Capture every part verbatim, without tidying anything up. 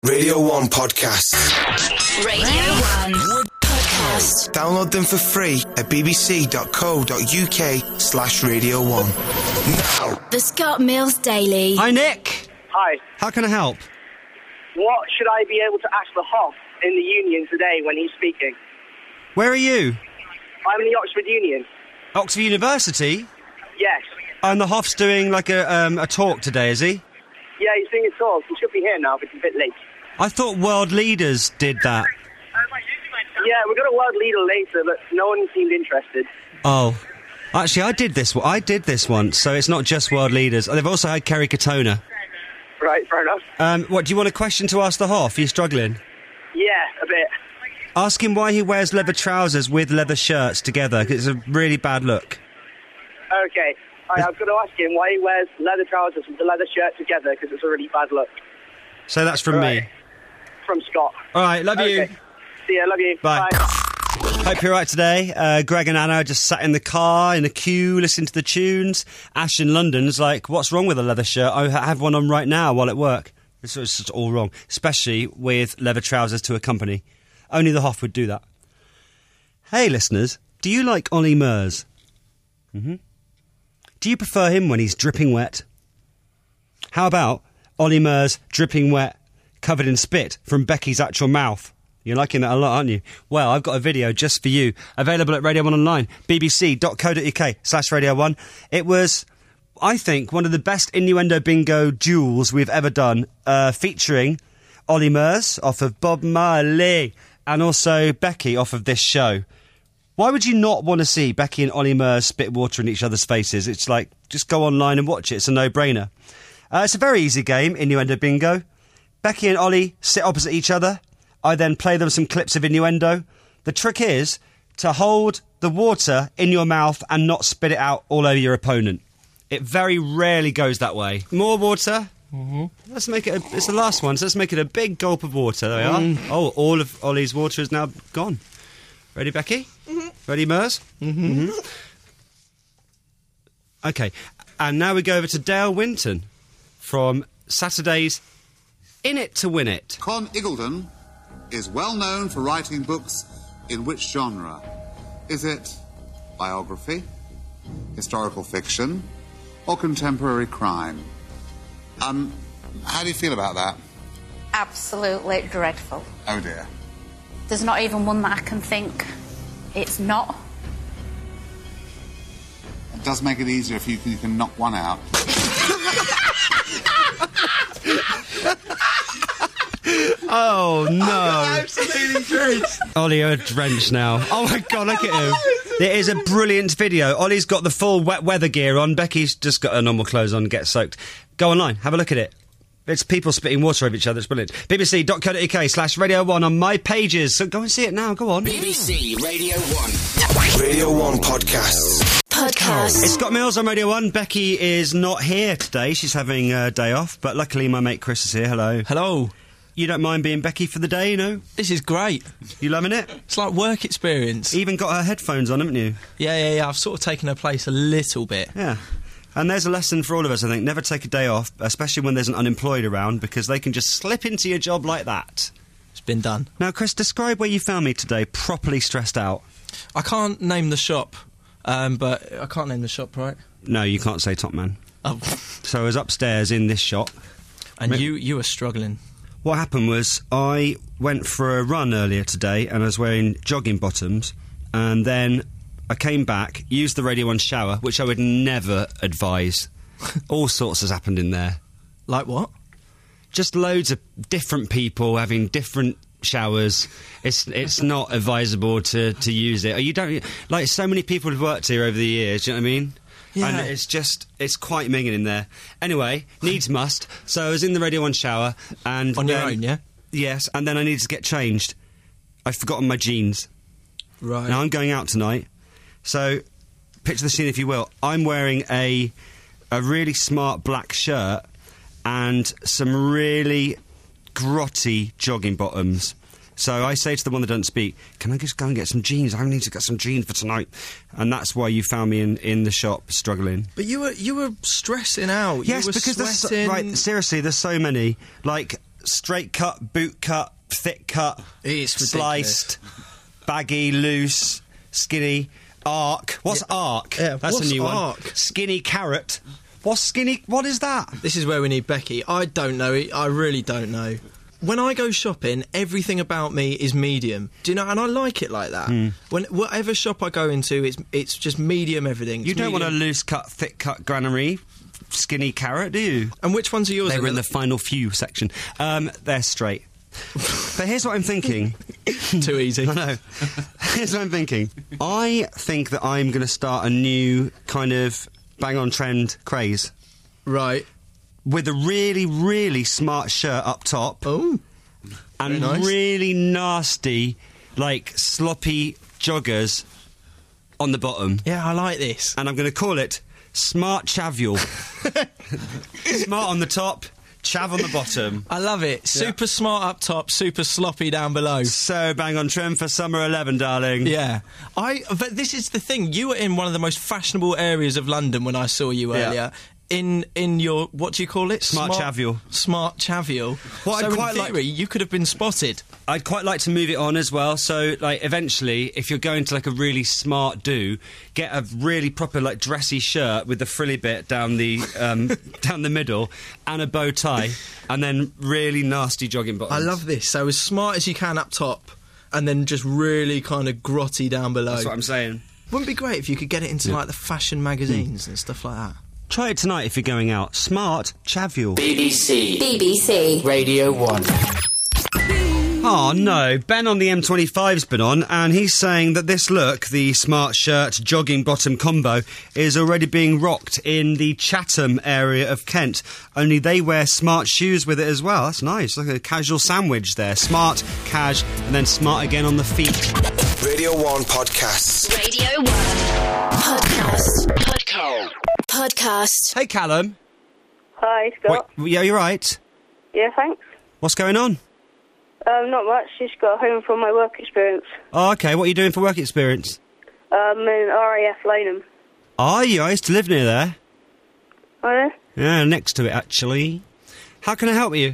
Radio one Podcast. Radio one Podcast. Download them for free at bbc.co.uk slash radio one. Now. The Scott Mills Daily. Hi, Nick. Hi. How can I help? What should I be able to ask the Hoff in the Union today when he's speaking? Where are you? I'm in the Oxford Union. Oxford University? Yes. And the Hoff's doing like a um, a talk today, is he? Yeah, he's doing a talk. He should be here now, but it's a bit late. I thought world leaders did that. Yeah, we've got a world leader later, but no one seemed interested. Oh. Actually, I did this I did this once, so it's not just world leaders. They've also had Kerry Katona. Right, fair enough. Um, what, do you want a question to ask the Hoff? Are you struggling? Yeah, a bit. Ask him why he wears leather trousers with leather shirts together, because it's a really bad look. Okay. I, I've got to ask him why he wears leather trousers with the leather shirt together, because it's a really bad look. So that's from Right. me. From Scott. All right, love Okay. you. See ya, love you. Bye. Hope you're right today. Uh, Greg and Anna just sat in the car, in a queue, listening to the tunes. Ash in London's like, what's wrong with a leather shirt? I have one on right now while at work. It's it's just all wrong, especially with leather trousers to accompany. Only the Hoff would do that. Hey, listeners, do you like Ollie Murs? Mm-hmm. Do you prefer him when he's dripping wet? How about Ollie Murs dripping wet, covered in spit from Becky's actual mouth? You're liking that a lot, aren't you? Well, I've got a video just for you, available at Radio one online, bbc.co.uk slash Radio one. It was, I think, one of the best innuendo bingo duels we've ever done, uh, featuring Ollie Murs off of Bob Marley and also Becky off of this show. Why would you not want to see Becky and Ollie Murs spit water in each other's faces? It's like, just go online and watch it. It's a no-brainer. Uh, it's a very easy game, innuendo bingo. Becky and Ollie sit opposite each other. I then play them some clips of innuendo. The trick is to hold the water in your mouth and not spit it out all over your opponent. It very rarely goes that way. More water. Mm-hmm. Let's make it. A, it's the last one, so let's make it a big gulp of water. There we mm. are. Oh, all of Ollie's water is now gone. Ready, Becky? Mm-hmm. Ready, Murs? Mm-hmm. Mm-hmm. Okay, and now we go over to Dale Winton from Saturday's In It to Win It. Con Iggulden is well known for writing books in which genre? Is it biography, historical fiction, or contemporary crime? Um, how do you feel about that? Absolutely dreadful. Oh dear. There's not even one that I can think it's not. It does make it easier if you can, you can knock one out. Oh, no. Absolutely drenched. Ollie, you're drenched now. Oh, my God, look at him. It is a brilliant video. Ollie's got the full wet weather gear on. Becky's just got her normal clothes on and gets soaked. Go online, have a look at it. It's people spitting water over each other. It's brilliant. bbc.co.uk slash Radio one on my pages. So go and see it now. Go on. B B C Radio one. Radio one Podcasts. Podcast. It's Scott Mills on Radio one. Becky is not here today. She's having a day off. But luckily my mate Chris is here. Hello. Hello. You don't mind being Becky for the day, you know? This is great. You loving it? It's like work experience. Even got her headphones on, haven't you? Yeah, yeah, yeah. I've sort of taken her place a little bit. Yeah. And there's a lesson for all of us, I think. Never take a day off, especially when there's an unemployed around, because they can just slip into your job like that. It's been done. Now, Chris, describe where you found me today, properly stressed out. I can't name the shop, um, but I can't name the shop, right? No, you can't say Top Man. Oh. So I was upstairs in this shop. And you, you were struggling. What happened was I went for a run earlier today and I was wearing jogging bottoms, and then I came back, used the Radio one shower, which I would never advise. All sorts has happened in there. Like what? Just loads of different people having different showers. It's it's not advisable to, to use it. You don't like so many people who've worked here over the years. Do you know what I mean? Yeah. And it's just, it's quite minging in there. Anyway, needs must. So I was in the Radio one shower and... On then, your own, yeah? Yes, and then I needed to get changed. I'd forgotten my jeans. Right. Now I'm going out tonight. So, picture the scene if you will. I'm wearing a a really smart black shirt and some really grotty jogging bottoms. So I say to the one that doesn't speak, can I just go and get some jeans? I need to get some jeans for tonight. And that's why you found me in, in the shop struggling. But you were you were stressing out. Yes, you were because there's so, sweating. right, seriously, there's so many. Like, straight cut, boot cut, thick cut, It's sliced, baggy, loose, skinny, arc. What's Yeah. arc? Yeah, That's what's a new arc? one. Skinny carrot. What's skinny? What is that? This is where we need Becky. I don't know. I really don't know. When I go shopping, everything about me is medium. Do you know? And I like it like that. Hmm. When whatever shop I go into, it's it's just medium everything. You It's don't want a medium. loose cut, thick cut granary, skinny carrot, do you? And which ones are yours? They were in the Then? final few section. Um, they're straight. But here's what I'm thinking. Too easy. I know. Here's what I'm thinking. I think that I'm going to start a new kind of bang-on-trend craze Right. with a really, really smart shirt up top Oh. and very nice. really nasty, like, sloppy joggers on the bottom. Yeah, I like this. And I'm going to call it Smart Chavial. Smart on the top, chav on the bottom. I love it. Super smart up top, super sloppy down below. So bang on trend for summer eleven, darling. Yeah, I. But this is the thing. You were in one of the most fashionable areas of London when I saw you Yeah. earlier. In in your what do you call it? Smart chavial. Smart chavial. What so I'd in quite like- theory, you could have been spotted. I'd quite like to move it on as well. So, like, eventually, if you're going to like a really smart do, get a really proper like dressy shirt with the frilly bit down the um, down the middle and a bow tie, and then really nasty jogging bottoms. I love this. So as smart as you can up top, and then just really kind of grotty down below. That's what I'm saying. Wouldn't it be great if you could get it into like the fashion magazines and stuff like that? Try it tonight if you're going out. Smart Chavial. B B C B B C. Radio one. Oh no, Ben on the M twenty-five's been on, and he's saying that this look, the smart shirt jogging bottom combo, is already being rocked in the Chatham area of Kent. Only they wear smart shoes with it as well. That's nice, like a casual sandwich there. Smart, cash, and then smart again on the feet. Radio one podcasts. Radio one. Podcast. Podcast. Podcast. Hey Callum. Hi, Scott. Wait, yeah, you're right. Yeah, thanks. What's going on? Um, not much. Just got home from my work experience. Oh, okay, what are you doing for work experience? Um, in R A F Laneham. Are you? I used to live near there. Oh, yeah? Yeah, next to it actually. How can I help you? Um,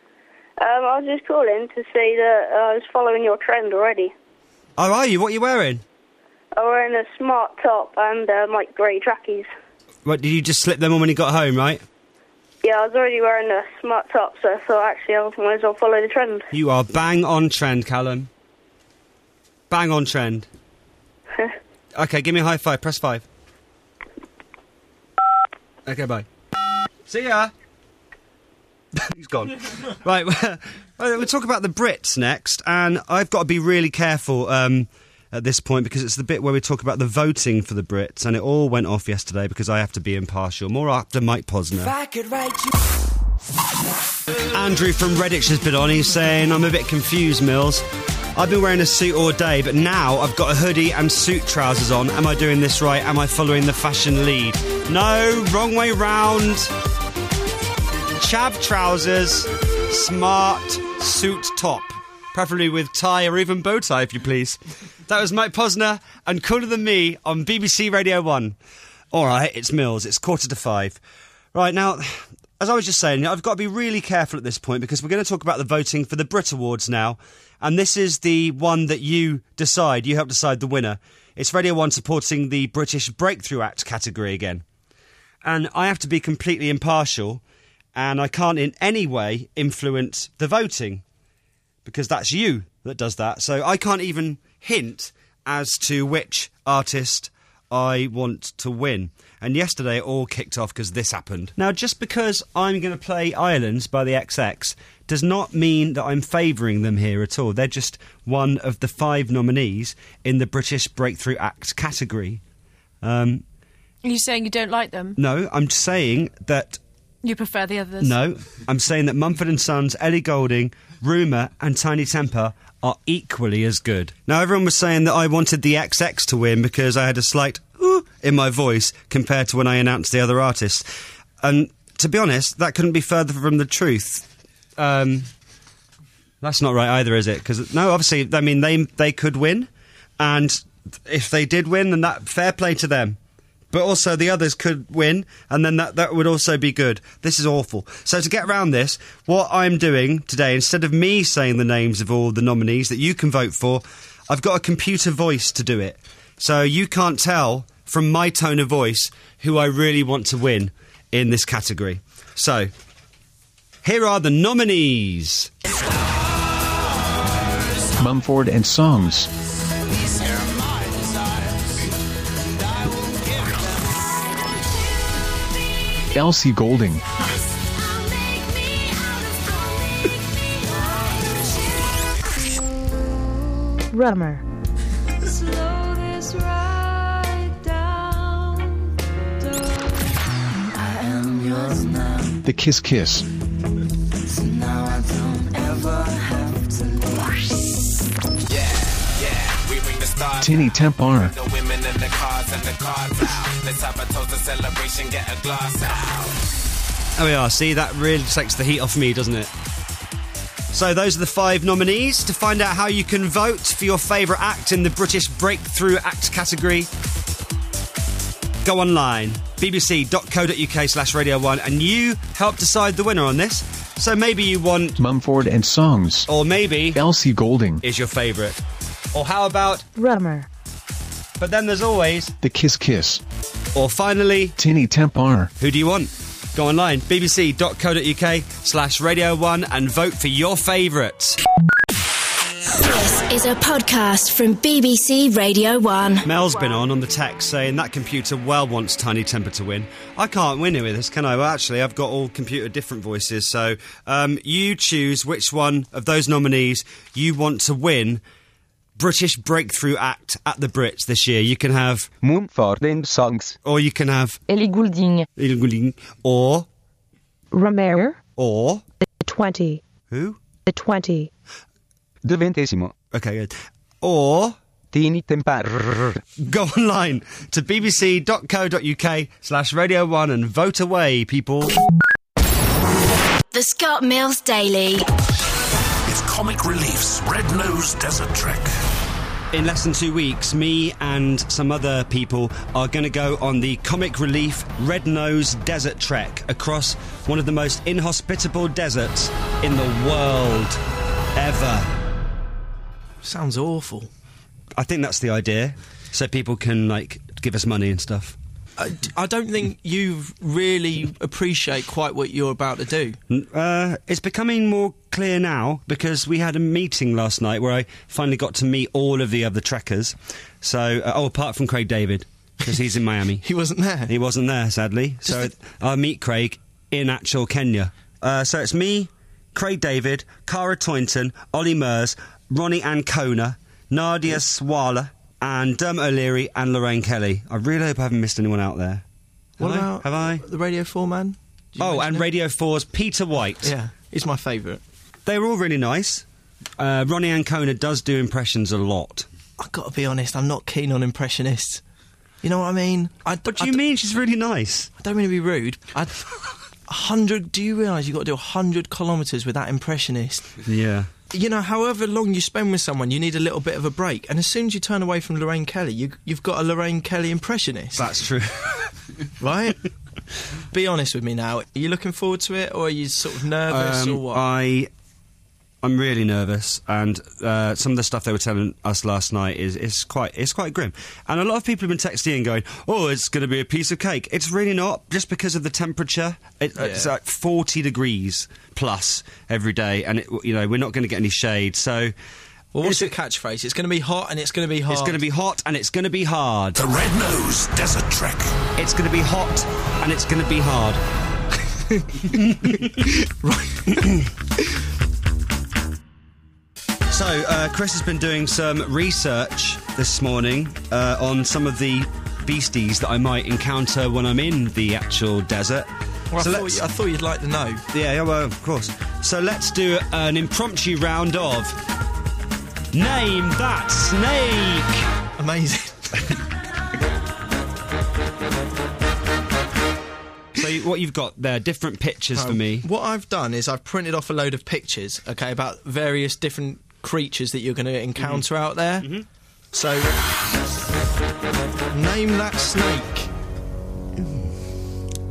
I was just calling to say that uh, I was following your trend already. Oh, are you? What are you wearing? I'm wearing a smart top and um, like grey trackies. What, did you just slip them on when you got home, right? Yeah, I was already wearing a smart top, so I thought actually I might as well follow the trend. You are bang on trend, Callum. Bang on trend. Okay, give me a high five. Press five. Okay, bye. See ya. He's gone. Right, we'll talk about the Brits next, and I've got to be really careful um, at this point because it's the bit where we talk about the voting for the Brits, and it all went off yesterday because I have to be impartial. More after Mike Posner. I could write you. Andrew from Redditch has been on. He's saying, I'm a bit confused, Mills. I've been wearing a suit all day, but now I've got a hoodie and suit trousers on. Am I doing this right? Am I following the fashion lead? No, wrong way round. Chav trousers, smart suit top. Preferably with tie or even bow tie, if you please. That was Mike Posner and Cooler Than Me on B B C Radio one. All right, it's Mills. It's quarter to five. Right, now, as I was just saying, I've got to be really careful at this point because we're going to talk about the voting for the Brit Awards now. And this is the one that you decide. You help decide the winner. It's Radio one supporting the British Breakthrough Act category again. And I have to be completely impartial, and I can't in any way influence the voting because that's you that does that. So I can't even hint as to which artist I want to win. And yesterday it all kicked off because this happened. Now, just because I'm going to play Islands by the X X does not mean that I'm favouring them here at all. They're just one of the five nominees in the British Breakthrough Act category. Um, Are you saying you don't like them? no, I'm saying that... You prefer the others? No, I'm saying that Mumford and Sons, Ellie Goulding, Rumour and Tiny Temper are equally as good. Now, everyone was saying that I wanted the X X to win because I had a slight ooh in my voice compared to when I announced the other artists. And to be honest, that couldn't be further from the truth. Um, that's not right either, is it? Because, no, obviously, I mean, they they could win. And if they did win, then that fair play to them. but also the others could win, and then that, that would also be good. This is awful. So to get around this, what I'm doing today, instead of me saying the names of all the nominees that you can vote for, I've got a computer voice to do it. So you can't tell from my tone of voice who I really want to win in this category. So, here are the nominees. Mumford and Sons. Elsie Goulding. Rummer. The Kiss Kiss. Tinny Templar. There we are. See, that really takes the heat off me, doesn't it? So those are the five nominees. To find out how you can vote for your favourite act in the British Breakthrough Act category, go online, bbc.co.uk slash Radio one, and you help decide the winner on this. So maybe you want Mumford and Sons. Or maybe Elsie Goulding is your favourite. Or how about Rummer? But then there's always The Kiss Kiss. Or finally Tinny Templar. Who do you want? Go online, bbc.co.uk slash Radio one, and vote for your favourites. This is a podcast from B B C Radio one. Mel's been on on the text saying that computer well wants Tiny Temper to win. I can't win it with this, can I? Well, actually, I've got all computer different voices, so um, you choose which one of those nominees you want to win British Breakthrough Act at the Brits this year. You can have Mumford and Sons, or you can have Ellie Goulding, Ellie Goulding, or Rummer, or the twenty. Who? The twenty. De Ventesimo. Okay, good. Or Tinny Templar. Go online to bbc.co.uk slash Radio one and vote away, people. The Scott Mills Daily. It's Comic Relief's Red Nose Desert Trek. In less than two weeks, me and some other people are going to go on the Comic Relief Red Nose Desert Trek across one of the most inhospitable deserts in the world ever. Sounds awful. I think that's the idea, so people can, like, give us money and stuff. I, I don't think you really appreciate quite what you're about to do. Uh, it's becoming more clear now because we had a meeting last night where I finally got to meet all of the other trekkers. So, uh, oh, apart from Craig David, because he's in Miami. He wasn't there. He wasn't there, sadly. Just so the- I'll meet Craig in actual Kenya. Uh, so it's me, Craig David, Cara Toynton, Ollie Mers, Ronnie Ancona, Nadia Swala, and Dermot O'Leary and Lorraine Kelly. I really hope I haven't missed anyone out there. Have What I? about Have I? the Radio four man? Did you Oh, mention and him? Radio four's Peter White. Yeah, he's my favourite. They were all really nice. Uh, Ronnie Ancona does do impressions a lot. I've got to be honest, I'm not keen on impressionists. You know what I mean? I, What do I you d- mean she's really nice? I don't mean to be rude. I'd, a hundred. Do you realise you've got to do a hundred kilometres with that impressionist? Yeah. You know, however long you spend with someone, you need a little bit of a break. And as soon as you turn away from Lorraine Kelly, you, you've got a Lorraine Kelly impressionist. That's true. Right? Be honest with me now. Are you looking forward to it, or are you sort of nervous, Um, or what? I, I'm really nervous, and uh, some of the stuff they were telling us last night is, is quite it's quite grim. And a lot of people have been texting and going, "Oh, it's going to be a piece of cake." It's really not, just because of the temperature. It, It's Yeah. like forty degrees plus every day, and it, you know we're not going to get any shade. So, Well, what's it's, your catchphrase? It's going to be hot, and it's going to be hard. it's going to be hot, and it's going to be hard. The Red Nose Desert Trek. It's going to be hot, and it's going to be hard. So, uh, Chris has been doing some research this morning uh, on some of the beasties that I might encounter when I'm in the actual desert. Well, so I, thought let's, you, I thought you'd like to know. yeah, yeah, well, of course. So let's do an impromptu round of Name That Snake. Amazing. So you- what you've got there, different pictures for me. What I've done is I've printed off a load of pictures, okay, about various different creatures that you're going to encounter Mm-hmm. out there. So, name that snake.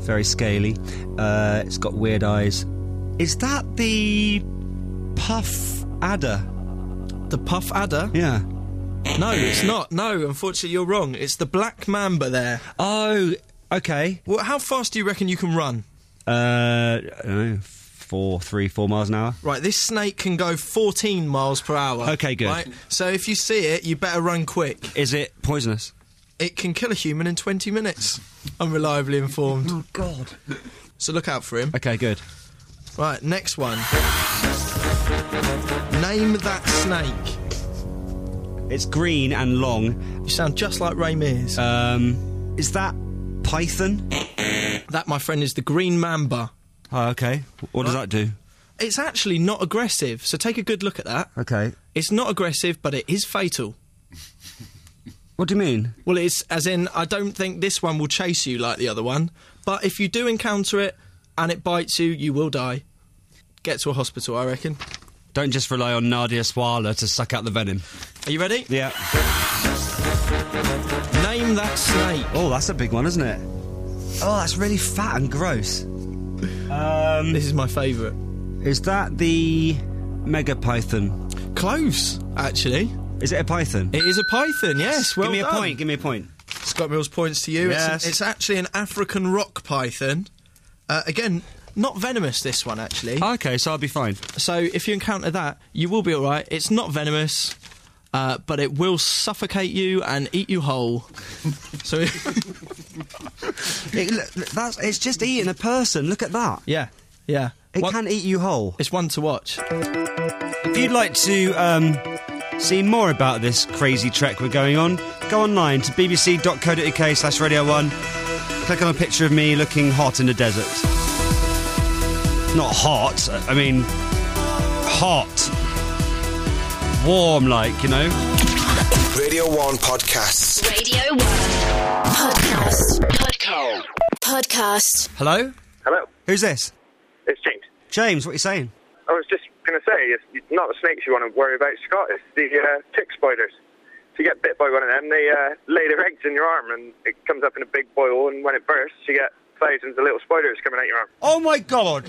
very scaly. Uh, it's got weird eyes. Is that the puff adder? The puff adder? Yeah. No, it's not. No, unfortunately, you're wrong. It's the black mamba there. Oh, okay. Well, how fast do you reckon you can run? Uh, I don't know, four, three, four miles an hour. Right, this snake can go fourteen miles per hour. Okay, good. Right? So if you see it, you better run quick. Is it poisonous? It can kill a human in twenty minutes. I'm reliably informed. Oh, God. So look out for him. Okay, good. Right, next one. Name that snake. It's green and long. You sound just like Ray Mears. Um, is that python? That, my friend, is the green mamba. Oh, okay. What does that do? It's actually not aggressive, so take a good look at that. Okay. It's not aggressive, but it is fatal. What do you mean? Well, it's as in, I don't think this one will chase you like the other one, but if you do encounter it and it bites you, you will die. Get to a hospital, I reckon. Don't just rely on Nadia Swala to suck out the venom. Are you ready? Yeah. Name that snake. Oh, that's a big one, isn't it? Oh, that's really fat and gross. Um, this is my favourite. Is that the mega python? Close, actually. Is it a python? It is a python, yes. Well give me done. a point, give me a point. Scott Mills points to you. Yes. It's, it's actually an African rock python. Uh, again, not venomous, this one, actually. Okay, so I'll be fine. So if you encounter that, you will be all right. It's not venomous, uh, but it will suffocate you and eat you whole. So it, look, that's, it's just eating a person. Look at that. Yeah, yeah. It one, can eat you whole. It's one to watch. If you'd like to um, see more about this crazy trek we're going on, go online to bbc.co.uk slash Radio one. Click on a picture of me looking hot in the desert. Not hot, I mean hot. Warm, like, you know. Radio one Podcasts. Radio one Podcast. Podcast. Podcast. Hello? Hello. Who's this? It's James. James, what are you saying? I was just going to say, it's not the snakes you want to worry about, Scott. It's the uh, tick spiders. If you get bit by one of them, they uh, lay their eggs in your arm, and it comes up in a big boil, and when it bursts, you get thousands of little spiders coming out your arm. Oh, my God!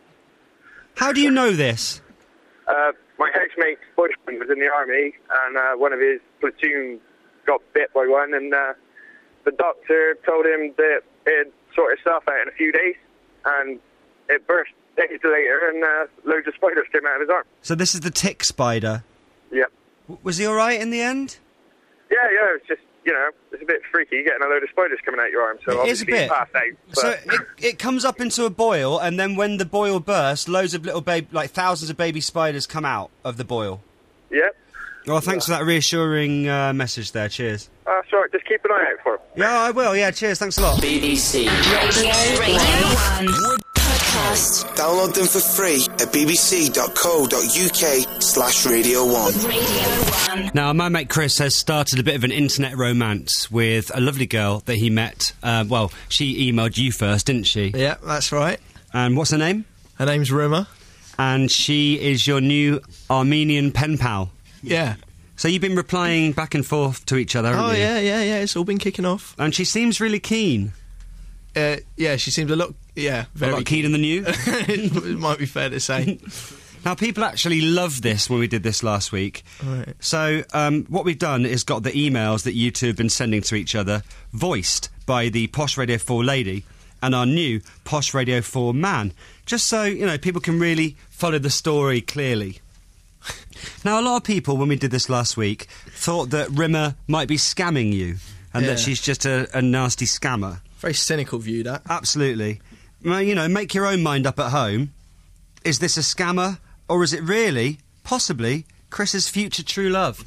How do you know this? Uh, my housemate's boyfriend was in the army, and uh, one of his platoon got bit by one, and uh, the doctor told him that it'd sort itself out in a few days, and it burst days later, and uh, loads of spiders came out of his arm. So this is the tick spider. Yep. W- was he all right in the end? Yeah, yeah, it's just, you know, it's a bit freaky getting a load of spiders coming out your arm, so It is a obviously bit. he passed out. But So it, it comes up into a boil, and then when the boil bursts, loads of little baby, like thousands of baby spiders come out of the boil. Yep. Well, thanks for that reassuring uh, message there. Cheers. Uh, sorry, just keep an eye out for him. Yeah, I will. Yeah, cheers. Thanks a lot. B B C Radio, Radio one Podcast. Download them for free at bbc.co.uk slash Radio one. Radio one. Now, my mate Chris has started a bit of an internet romance with a lovely girl that he met. Uh, well, she emailed you first, didn't she? Yeah, that's right. And what's her name? Her name's Ruma. And she is your new Armenian pen pal. Yeah. So you've been replying back and forth to each other, haven't Oh, you? yeah, yeah, yeah. It's all been kicking off. And she seems really keen. Uh, yeah, she seems a lot, yeah, very a lot keener than you. It might be fair to say. Now, people actually loved this when we did this last week. Right. So um, what we've done is got the emails that you two have been sending to each other voiced by the Posh Radio four lady and our new Posh Radio four man, just so, you know, people can really follow the story clearly. Now, a lot of people, when we did this last week, thought that Rimmer might be scamming you and Yeah. that she's just a, a nasty scammer. Very cynical view, that. Absolutely. Well, you know, make your own mind up at home. Is this a scammer, or is it really, possibly, Chris's future true love?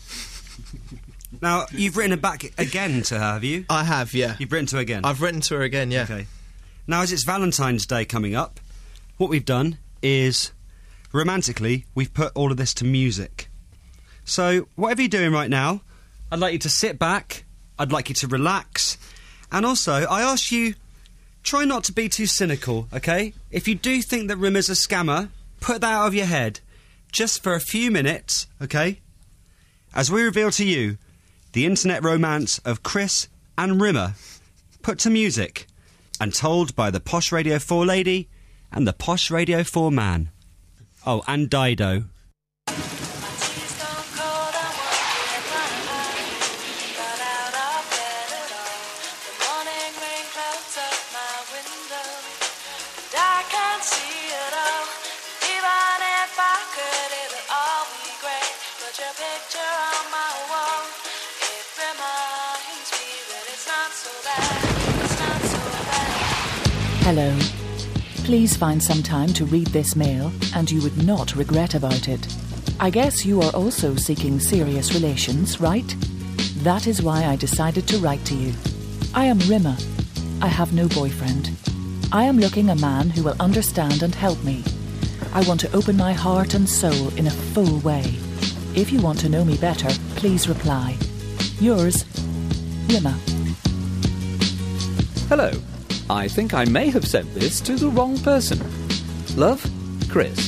Now, you've written it back again to her, have you? I have, yeah. You've written to her again? I've written to her again, yeah. Okay. Now, as it's Valentine's Day coming up, what we've done is, romantically, we've put all of this to music. So, whatever you're doing right now, I'd like you to sit back, I'd like you to relax, and also, I ask you, try not to be too cynical, okay? If you do think that Rimmer's a scammer, put that out of your head, just for a few minutes, okay? As we reveal to you the internet romance of Chris and Rimmer, put to music and told by the Posh Radio four lady and the Posh Radio four man. Oh, and Dido. Hello. Please find some time to read this mail and you would not regret about it. I guess you are also seeking serious relations, right? That is why I decided to write to you. I am Rimmer. I have no boyfriend. I am looking a man who will understand and help me. I want to open my heart and soul in a full way. If you want to know me better, please reply. Yours, Rimmer. Hello. I think I may have sent this to the wrong person. Love, Chris.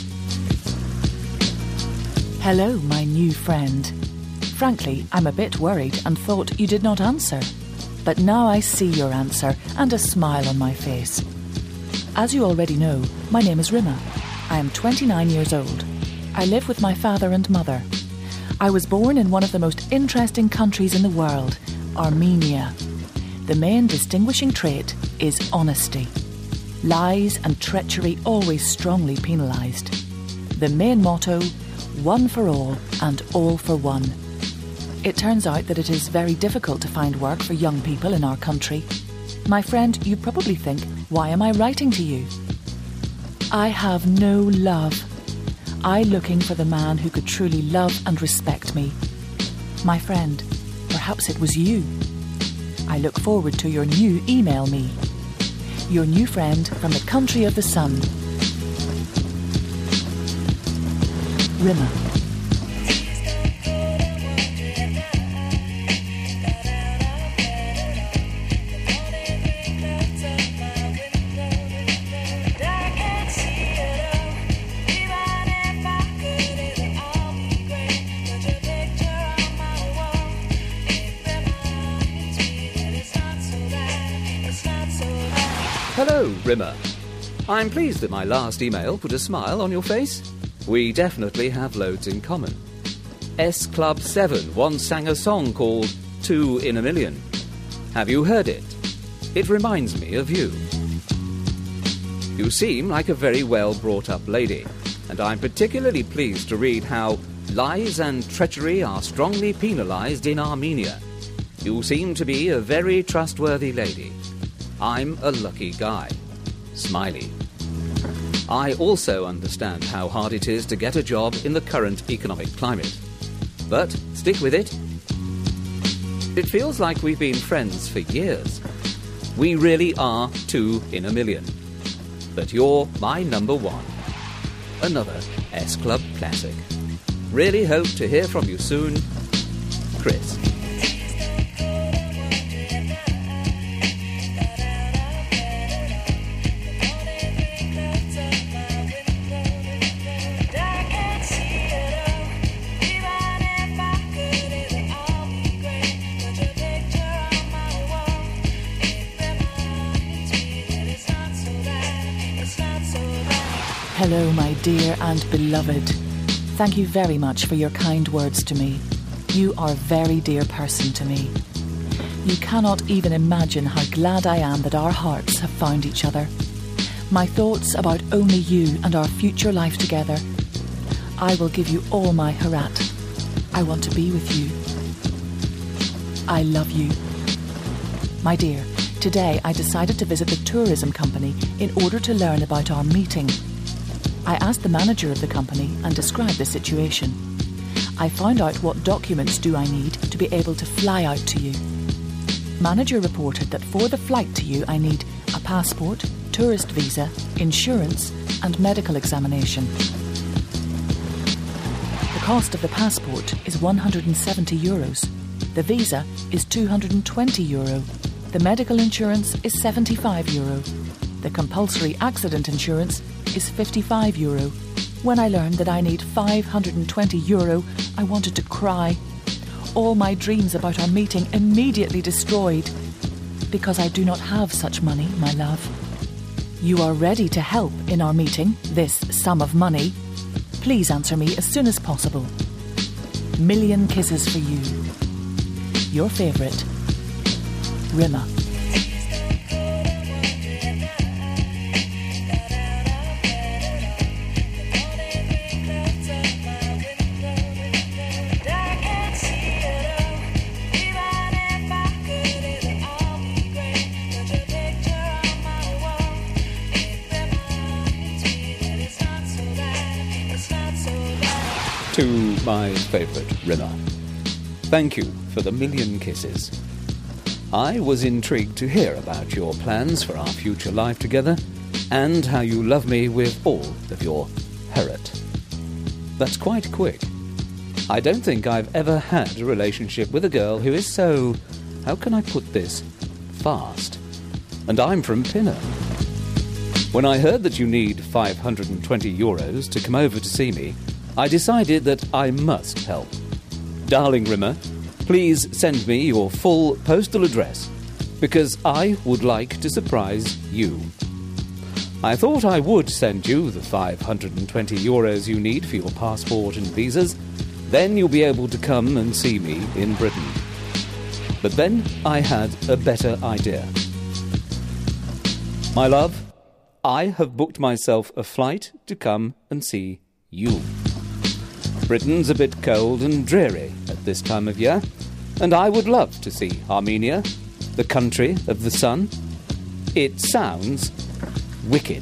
Hello, my new friend. Frankly, I'm a bit worried and thought you did not answer. But now I see your answer and a smile on my face. As you already know, my name is Rimmer. I am twenty-nine years old. I live with my father and mother. I was born in one of the most interesting countries in the world, Armenia. The main distinguishing trait is honesty. Lies and treachery always strongly penalised. The main motto, one for all and all for one. It turns out that it is very difficult to find work for young people in our country. My friend, you probably think, why am I writing to you? I have no love. I looking for the man who could truly love and respect me. My friend, perhaps it was you. I look forward to your new email me. Your new friend from the country of the sun. Rimmer. Hello, Rimmer. I'm pleased that my last email put a smile on your face. We definitely have loads in common. S Club seven once sang a song called Two in a Million. Have you heard it? It reminds me of you. You seem like a very well-brought-up lady, and I'm particularly pleased to read how lies and treachery are strongly penalised in Armenia. You seem to be a very trustworthy lady. I'm a lucky guy. Smiley. I also understand how hard it is to get a job in the current economic climate. But stick with it. It feels like we've been friends for years. We really are two in a million. But you're my number one. Another S Club classic. Really hope to hear from you soon. Chris. Hello, my dear and beloved. Thank you very much for your kind words to me. You are a very dear person to me. You cannot even imagine how glad I am that our hearts have found each other. My thoughts about only you and our future life together. I will give you all my harat. I want to be with you. I love you. My dear, today I decided to visit the tourism company in order to learn about our meeting. I asked the manager of the company and described the situation. I found out what documents do I need to be able to fly out to you. Manager reported that for the flight to you I need a passport, tourist visa, insurance and medical examination. The cost of the passport is one hundred seventy euros. The visa is two hundred twenty euro. The medical insurance is seventy-five euro. The compulsory accident insurance is fifty-five euro. When I learned that I need five hundred twenty euro, I wanted to cry. All my dreams about our meeting immediately destroyed. because I do not have such money, my love. You are ready to help in our meeting, this sum of money. Please answer me as soon as possible. Million kisses for you. Your favourite, Rimmer. To my favourite Rimmer, thank you for the million kisses. I was intrigued to hear about your plans for our future life together and how you love me with all of your heart. That's quite quick. I don't think I've ever had a relationship with a girl who is so, how can I put this, fast. And I'm from Pinner. When I heard that you need five hundred twenty euros to come over to see me, I decided that I must help. Darling Rimmer, please send me your full postal address, because I would like to surprise you. I thought I would send you the five hundred twenty euros you need for your passport and visas, then you'll be able to come and see me in Britain. But then I had a better idea. My love, I have booked myself a flight to come and see you. Britain's a bit cold and dreary at this time of year, and I would love to see Armenia, the country of the sun. It sounds wicked.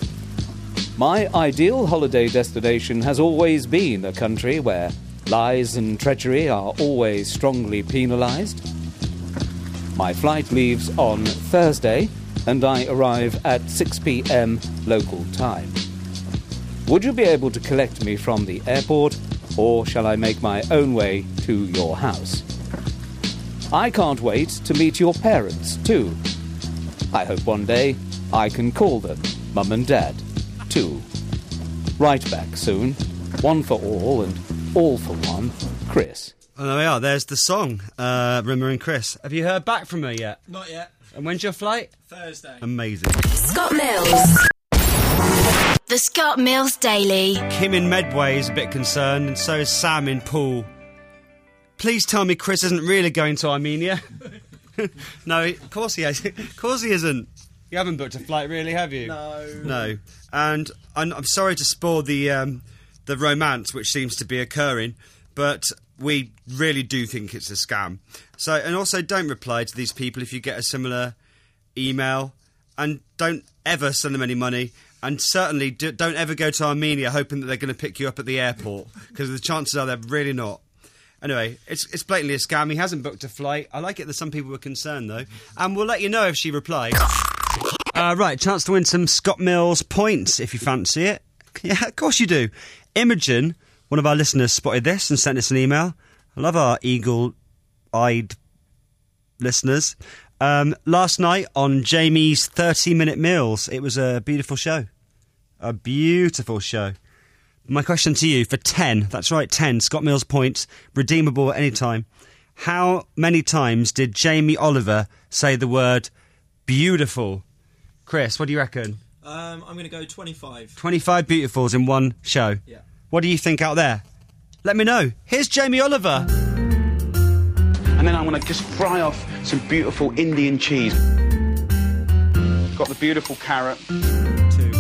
My ideal holiday destination has always been a country where lies and treachery are always strongly penalised. My flight leaves on Thursday, and I arrive at six p.m. local time. Would you be able to collect me from the airport, or shall I make my own way to your house? I can't wait to meet your parents, too. I hope one day I can call them Mum and Dad, too. Right back soon. One for all and all for one. Chris. Oh, there we are. There's the song, uh, Rimmer and Chris. Have you heard back from her yet? Not yet. And when's your flight? Thursday. Amazing. Scott Mills. The Scott Mills Daily. Kim in Medway is a bit concerned, and so is Sam in Poole. Please tell me Chris isn't really going to Armenia. No, of course he has. Of course he isn't. You haven't booked a flight, really, have you? No. No. And I'm, I'm sorry to spoil the um, the romance which seems to be occurring, but we really do think it's a scam. So, and also don't reply to these people if you get a similar email, and don't ever send them any money. And certainly do, don't ever go to Armenia hoping that they're going to pick you up at the airport, because the chances are they're really not. Anyway, it's it's blatantly a scam. He hasn't booked a flight. I like it that some people were concerned, though. And we'll let you know if she replies. Uh, right, chance to win some Scott Mills points, if you fancy it. Yeah, of course you do. Imogen, one of our listeners, spotted this and sent us an email. I love our eagle-eyed listeners. Um, last night on Jamie's thirty-minute Meals, it was a beautiful show. A beautiful show. My question to you, for ten, that's right, ten, Scott Mills points, redeemable at any time. How many times did Jamie Oliver say the word beautiful? Chris, what do you reckon? Um, I'm going to go twenty-five. twenty-five beautifuls in one show? Yeah. What do you think out there? Let me know. Here's Jamie Oliver. And then I'm going to just fry off some beautiful Indian cheese. Got the beautiful carrot. Two.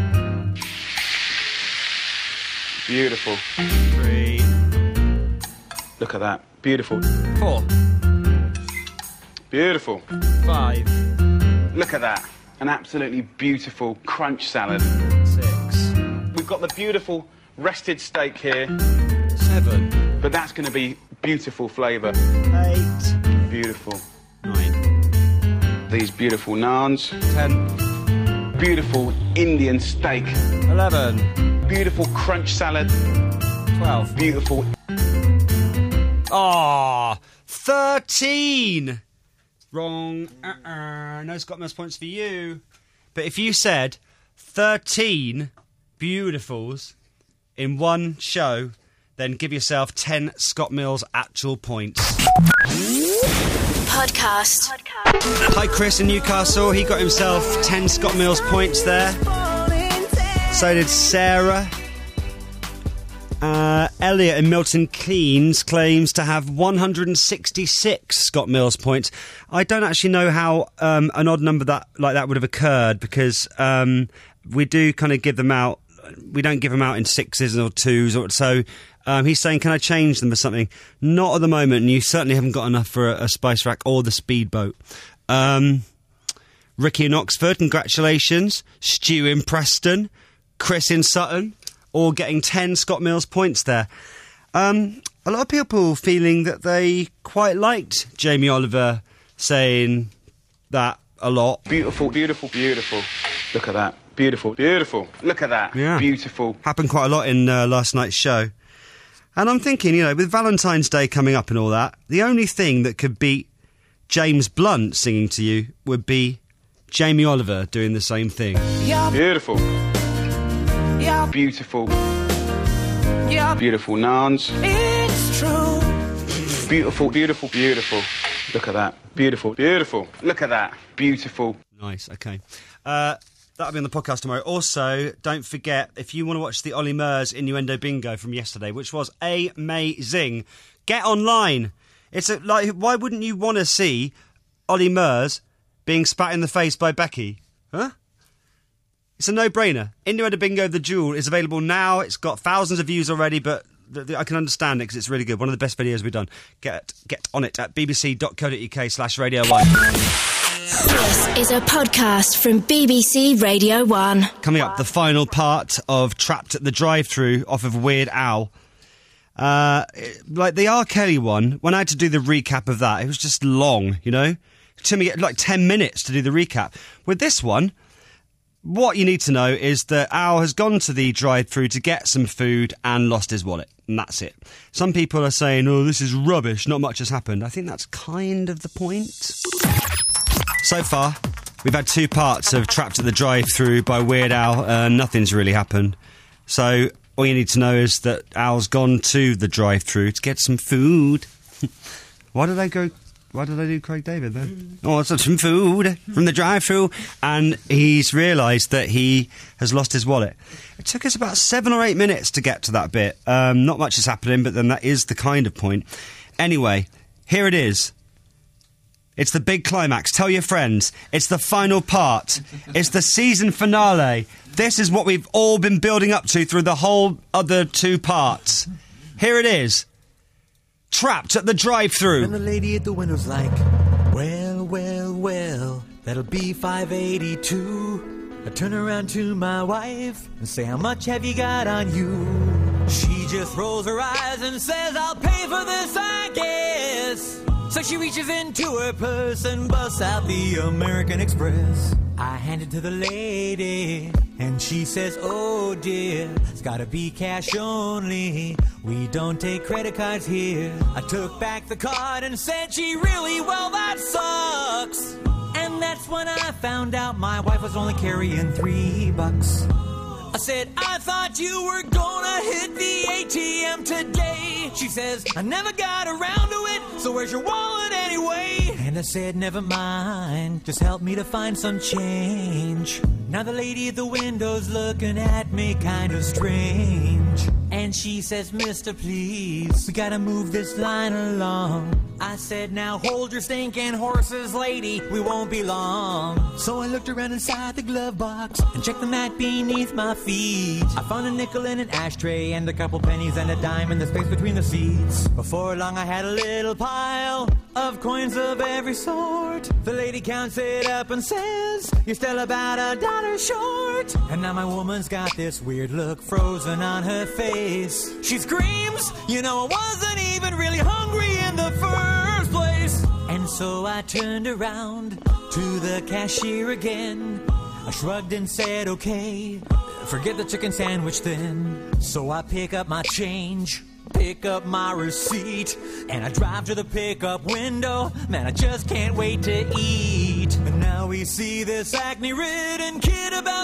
Beautiful. Three. Look at that. Beautiful. Four. Beautiful. Five. Look at that. An absolutely beautiful crunch salad. Six. We've got the beautiful rested steak here. Seven. But that's going to be beautiful flavour. Eight. Beautiful. Nine. These beautiful naans. Ten. Beautiful Indian steak. Eleven. Beautiful crunch salad. Twelve. Beautiful. Ah, thirteen. Wrong. Uh-uh. No Scott Mills points for you. But if you said thirteen beautifuls in one show, then give yourself ten Scott Mills actual points. podcast. Hi, Chris in Newcastle. He got himself ten Scott Mills points there. So did Sarah. Uh, Elliot in Milton Keynes claims to have one hundred sixty-six Scott Mills points. I don't actually know how um, an odd number that like that would have occurred, because um, we do kind of give them out. We don't give them out in sixes or twos, or so. Um, he's saying, can I change them for something? Not at the moment, and you certainly haven't got enough for a, a spice rack or the speedboat. Um, Ricky in Oxford, congratulations. Stu in Preston. Chris in Sutton, all getting ten Scott Mills points there. Um, a lot of people feeling that they quite liked Jamie Oliver saying that a lot. Beautiful, beautiful, beautiful. Look at that. Beautiful, beautiful. Look at that. Yeah. Beautiful. Happened quite a lot in uh, last night's show. And I'm thinking, you know, with Valentine's Day coming up and all that, the only thing that could beat James Blunt singing to you would be Jamie Oliver doing the same thing. Yeah. Beautiful. Yeah. Beautiful. Yeah. Beautiful nouns. It's true. Beautiful, beautiful, beautiful. Look at that. Beautiful, beautiful. Look at that. Beautiful. Nice, okay. Uh... That'll be on the podcast tomorrow. Also, don't forget, if you want to watch the Ollie Murs Innuendo Bingo from yesterday, which was amazing, get online. It's a, like, why wouldn't you want to see Ollie Murs being spat in the face by Becky? Huh? It's a no-brainer. Innuendo Bingo, The Jewel, is available now. It's got thousands of views already, but th- th- I can understand it because it's really good. One of the best videos we've done. Get get on it at bbc.co.uk slash Radio one. This is a podcast from B B C Radio one. Coming up, the final part of Trapped at the Drive-Thru off of Weird Al. Uh, like the R. Kelly one, when I had to do the recap of that, it was just long, you know? It took me like ten minutes to do the recap. With this one, what you need to know is that Al has gone to the drive-thru to get some food and lost his wallet. And that's it. Some people are saying, oh, this is rubbish, not much has happened. I think that's kind of the point. So far, we've had two parts of Trapped at the Drive-Thru by Weird Al. Uh, nothing's really happened. So all you need to know is that Al's gone to the drive-thru to get some food. Why did I go... Why did I do Craig David then? Mm. Oh, some food from the drive-thru. And he's realised that he has lost his wallet. It took us about seven or eight minutes to get to that bit. Um, not much is happening, but then that is the kind of point. Anyway, here it is. It's the big climax. Tell your friends. It's the final part. It's the season finale. This is what we've all been building up to through the whole other two parts. Here it is. Trapped at the drive-thru. And the lady at the window's like, well, well, well, that'll be five eighty-two. I turn around to my wife and say, how much have you got on you? She just rolls her eyes and says, I'll pay for this, I guess. So she reaches into her purse and busts out the American Express. I hand it to the lady, and she says, oh dear, it's gotta be cash only. We don't take credit cards here. I took back the card and said, gee, really? Well, that sucks. And that's when I found out my wife was only carrying three bucks. I said, I thought you were gonna hit the A T M today. She says, I never got around to it, so where's your wallet anyway? And I said, never mind, just help me to find some change. Now the lady at the window's looking at me kind of strange. And she says, mister, please, we gotta move this line along. I said, now hold your stinking horses, lady, we won't be long. So I looked around inside the glove box and checked the mat beneath my feet. I found a nickel in an ashtray and a couple pennies and a dime in the space between the seats. Before long I had a little pile of coins of every sort. The lady counts it up and says, you're still about a dollar short. And now my woman's got this weird look frozen on her face. She screams, you know I wasn't even really hungry in the first place. And so I turned around to the cashier again. I shrugged and said, okay, forget the chicken sandwich then. So I pick up my change, pick up my receipt, and I drive to the pickup window. Man, I just can't wait to eat. And now we see this acne-ridden kid about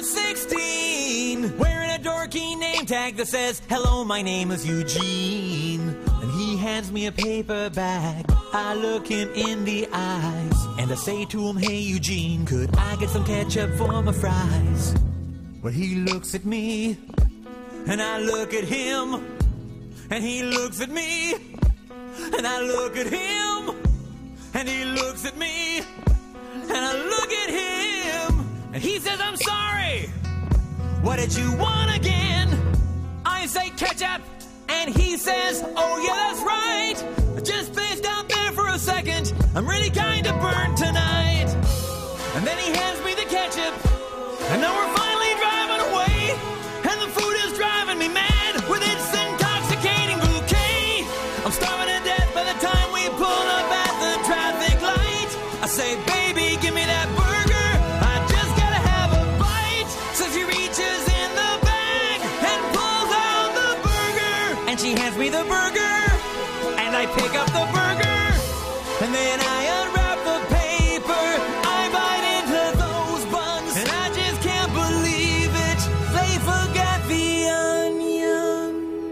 sixteen, wearing a dorky name tag that says, hello, my name is Eugene. And he hands me a paper bag. I look him in the eyes and I say to him, hey Eugene, could I get some ketchup for my fries? Well, he looks at me and I look at him and he looks at me and I look at him and he looks at me and I look at him and he says, I'm sorry, what did you want again? I say ketchup and he says, oh yeah, that's right, I just spaced out there for a second, I'm really kinda burnt tonight. And then he hands me the ketchup and now we're finally driving away, and the food is driving me mad with its intoxicating bouquet. I'm starving to death by the time we pull up at the traffic light. I say, baby, give me that burger, I just gotta have a bite. So she reaches in the bag and pulls out the burger, and she hands me the burger, and I pick up the burger, and then I unwrap the paper, I bite into those buns, and I just can't believe it, they forgot the onion.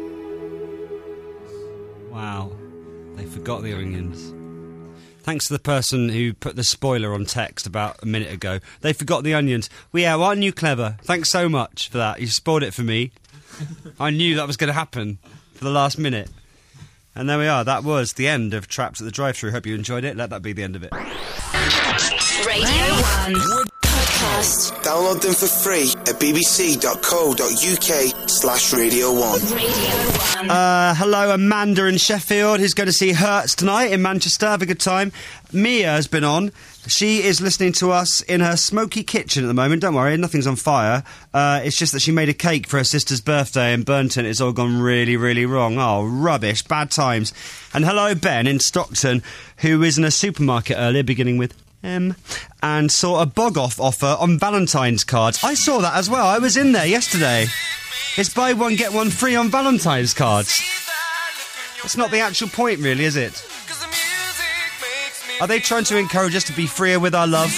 Wow. They forgot the onions. Thanks to the person who put the spoiler on text about a minute ago. They forgot the onions. Well, yeah, well, aren't you clever? Thanks so much for that. You spoiled it for me. I knew that was going to happen for the last minute. And there we are. That was the end of Trapped at the Drive-Thru. Hope you enjoyed it. Let that be the end of it. Radio one podcast. Download them for free at bbc.co.uk slash Radio one. Radio one. Uh, hello, Amanda in Sheffield, who's going to see Hertz tonight in Manchester. Have a good time. Mia has been on. She is listening to us in her smoky kitchen at the moment. Don't worry, nothing's on fire. Uh, it's just that she made a cake for her sister's birthday and burnt it. It's all gone really, really wrong. Oh, rubbish. Bad times. And hello, Ben in Stockton, who was in a supermarket earlier, beginning with M, and saw a bog-off offer on Valentine's cards. I saw that as well. I was in there yesterday. It's buy one, get one free on Valentine's cards. That's not the actual point, really, is it? Are they trying to encourage us to be freer with our love?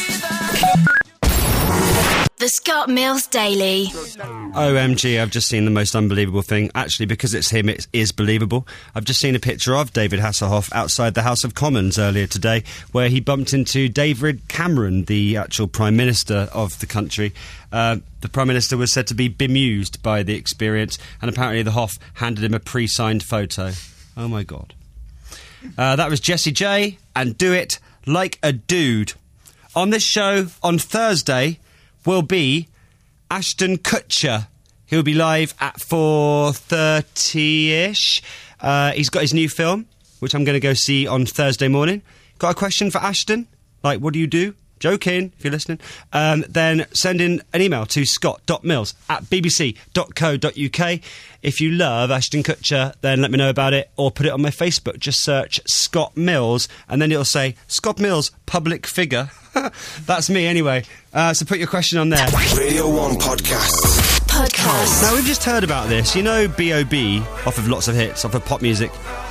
The Scott Mills Daily. O M G, I've just seen the most unbelievable thing. Actually, because it's him, it is believable. I've just seen a picture of David Hasselhoff outside the House of Commons earlier today, where he bumped into David Cameron, the actual Prime Minister of the country. Uh, the Prime Minister was said to be bemused by the experience, and apparently the Hoff handed him a pre-signed photo. Oh, my God. Uh, that was Jessie J, and Do It Like a Dude. On this show, on Thursday, will be Ashton Kutcher. He'll be live at four thirty-ish. Uh, he's got his new film, which I'm going to go see on Thursday morning. Got a question for Ashton? Like, what do you do? Joking, if you're listening. Um, then send in an email to scott.mills at bbc.co.uk. If you love Ashton Kutcher, then let me know about it, or put it on my Facebook. Just search Scott Mills, and then it'll say, Scott Mills, public figure. That's me, anyway. Uh, so put your question on there. Radio one podcast. Podcast. Now, we've just heard about this. You know B O B, off of Lots of Hits, off of pop music.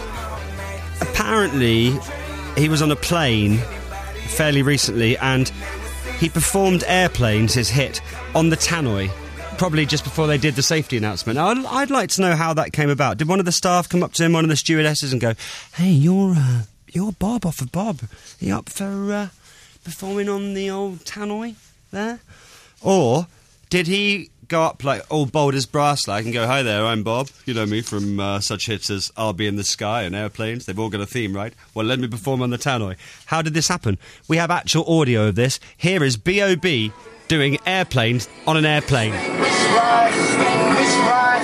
Apparently, he was on a plane fairly recently, and he performed Airplanes, his hit, on the tannoy, probably just before they did the safety announcement. Now, I'd, I'd like to know how that came about. Did one of the staff come up to him, one of the stewardesses, and go, hey, you're, uh, you're Bob off of Bob. Are you up for uh, performing on the old tannoy there? Or did he go up like all bold as brass like and go, hi there, I'm Bob. You know me from uh, such hits as I'll Be in the Sky and Airplanes. They've all got a theme, right? Well, let me perform on the tannoy. How did this happen? We have actual audio of this. Here is B O B doing Airplanes on an airplane. It's right, it's right,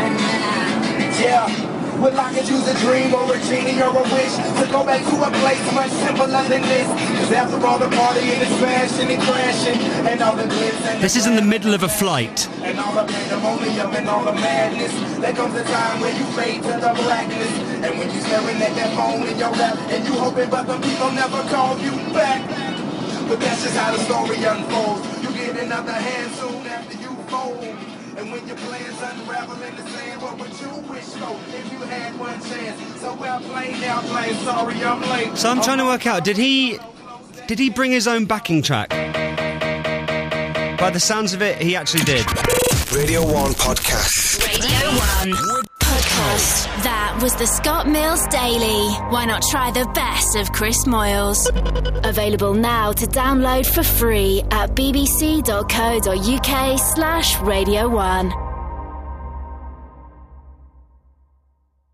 yeah. Would I could use a dream or a genie or a wish to go back to a place much simpler than this. Cause after all the party and it's fashion and crashing and all the glitz and this is in the middle of a flight. And all the pandemonium and all the madness. There comes a time where you fade to the blackness. And when you staring at that phone in your lap and you hoping but the people never call you back. But that's just how the story unfolds. You get another hand soon after you fold. And when your plans unravel in the sand, what would you wish for if you had one chance? So well played, now playing, sorry I'm late. So I'm trying to work out, did he did he bring his own backing track? By the sounds of it, he actually did. Radio one podcast. Radio one podcast. podcast. That was the Scott Mills Daily. Why not try the best of Chris Moyles? Available now to download for free at bbc.co.uk slash Radio one.